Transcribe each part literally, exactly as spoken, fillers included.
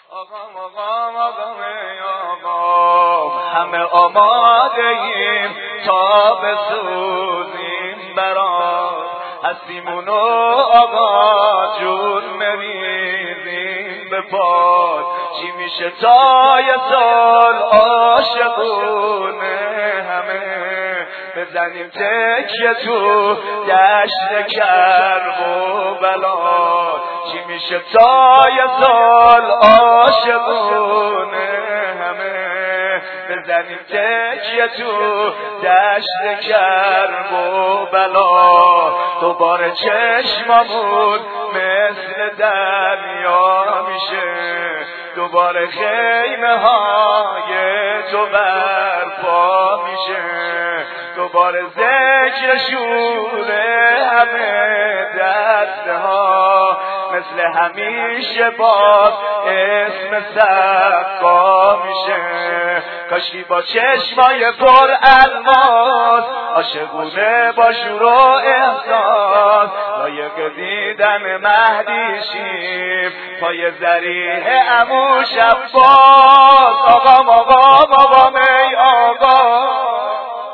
آقام آقام آقام ای آقام، همه آماده ایم تا بسوزیم برات، هستیمونو آقا جون مریزیم به پات. چی میشه تا یه سال عاشقونه همه بزنیم تکیه تو دشت کرب و بلاد. چی میشه تا یه سال عاشقونه همه بزنیم تکیه تو دشت کرب و بلا. دوباره چشممون مثل دریا میشه، دوباره خیمه های تو برپا میشه، دوباره ذکر شوره همه دسته ها مثل همیشه باز اسم سقا میشه. کاشکی با چشمای پر الماس عاشقونه با شور و احساس لایق دیدن مهدی شیم پای ذریح عمو شباس. آقام آقام آقام ای آقام،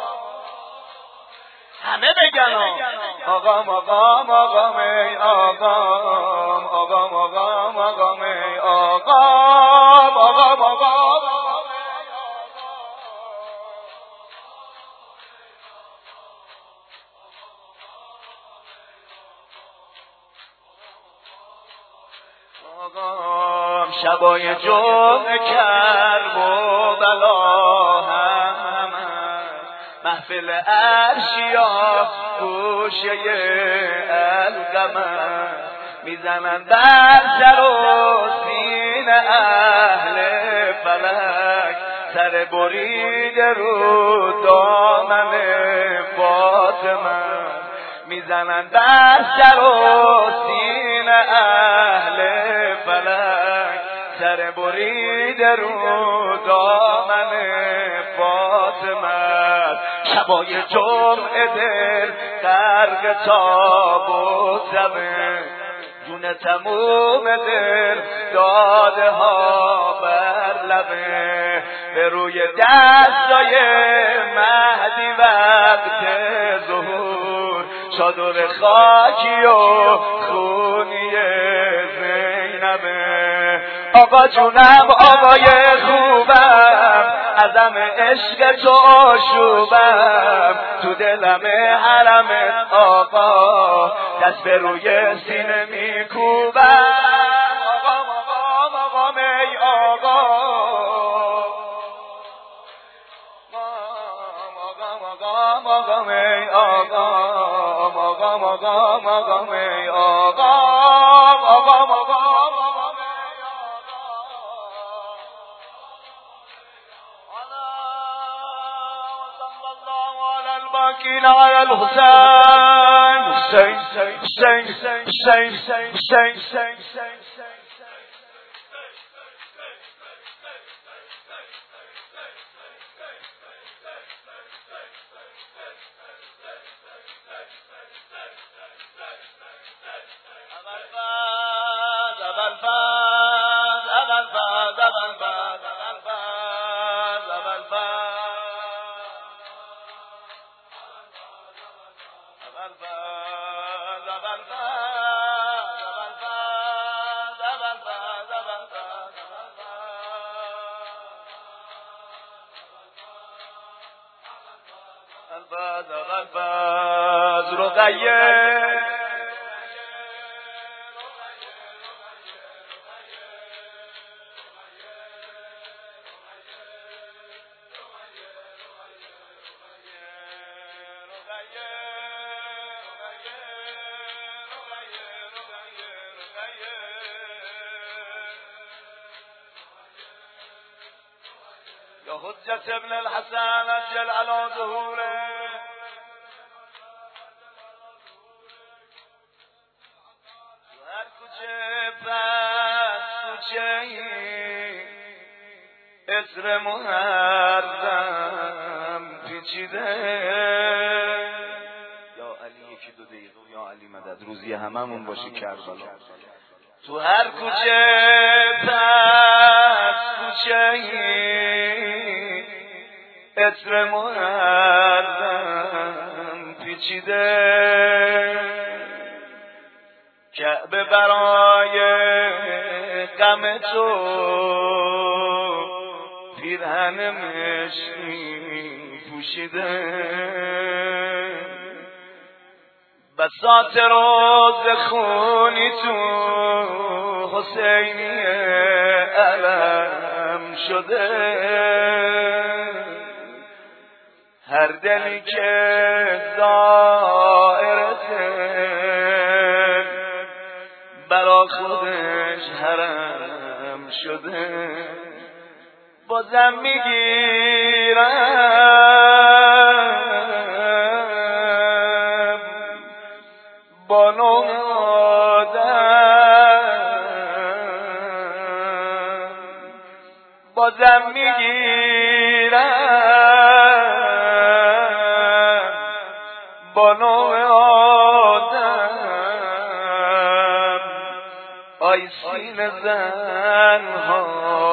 همه بگن آقام آقام آقام ای آقام، آقام آقام آقام ای آقام، آقام آقام. آقام شبای جمعه کرب و بلا هم محفل عرشیا گوشه القمر میزنن بر سر و سین اهل فلک، سر برید رو دامن فاطمه میزنن بر سر و سین اهل فلک، سر برید رو دامن فاطمه. شبای جمعه دل غرق تاب و زمه، جون تموم دل داده ها بر لبه، به روی دستای مهدی وقت ظهور چادر خاکی و خونی زینبه. آقا جونم آقای خوبم، عزم عشق تو آشوبم، تو دلم حرمت آقا دست به روی سینه میکوبم. آقام آقام آقام ای آقام، آقام آقام آقام ای آقام، آقام آقام آقام ای آقام، آقام آقام. باقين على الحسين حسين حسين حسين حسين حسين الفاز الفاز رقیه یا حجت ابن الحسن اجل علی ظهوره. تو هر کوچه پس کوچه عطر محرم پیچیده. یا علی یکی دو دقیقه، یا علی مدد روزی هممون باشی کربلا. تو هر کوچه پس مصر محرم پیچیده، کعبه برای غم تو پیرهن مشکی پوشیده. بساط روز خونی تو حسینی علم شده، هر دلی که زائرته برا خودش حرم شده. بازم میگیرم با نوم آدم، بازم میگیرم با نوم آدم. آی سینه زنها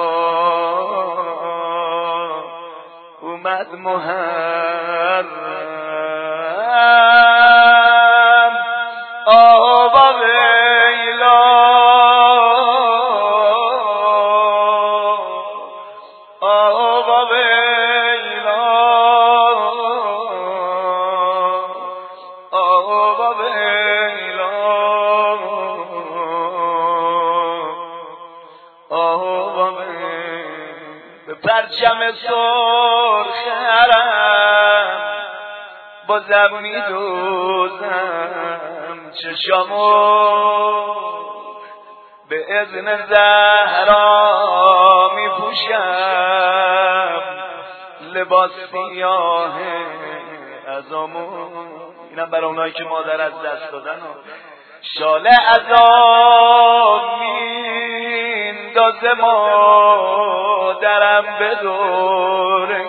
اومد محرم، آه با ویلا، آه با ویلا، آه با ویلا، آه با ویلا. به پرچم سرخ حرم بازم میدوزم چشامو، به اذن زهرا میپوشم لباس سیاه عزامو. اینم برای اونایی که مادر از دست دادن و شاله عذاب میندازه مادرم به دور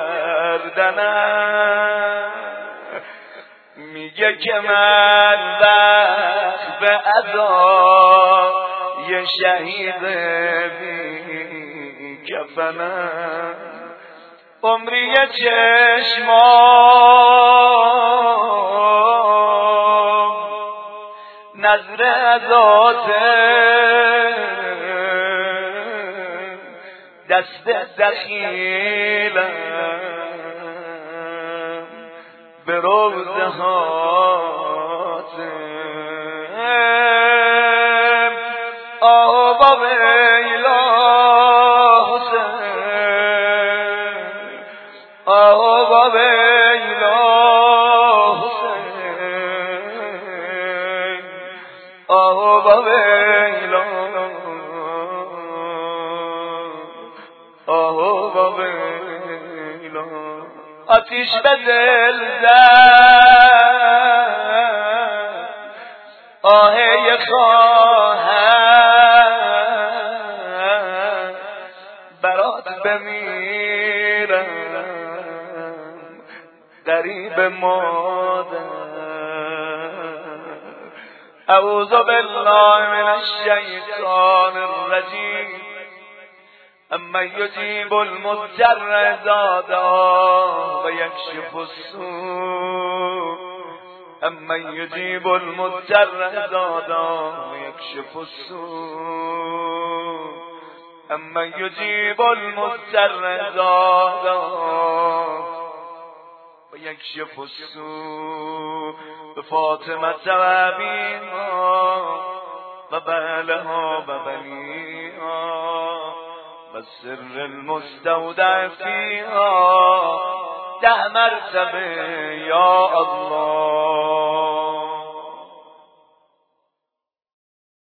گردنم، میگه که من وقت به عذاب یه شهید بی کفنم. عمری چشمام نظر ازاته، دست دخیلم به روزه هاتم. آه با ویلا حسین، آه با ویلا حسین، آه با ویلا، آه با ویلا. آتیش به دل زد آهی خواهر، برات بمیرم غریب مادر. اعوذ بالله من الشیطان الرجیم. اما یجیب المضطر اذا دعاه و یکشف السوء، اما یجیب المضطر اذا دعاه و یکشف السوء، اما یجیب المضطر اذا دعاه و یکشف السوء. به فاطمه و ابیها و بعلها و بنیها و سر المستودع فیها ده مرتبه یا الله.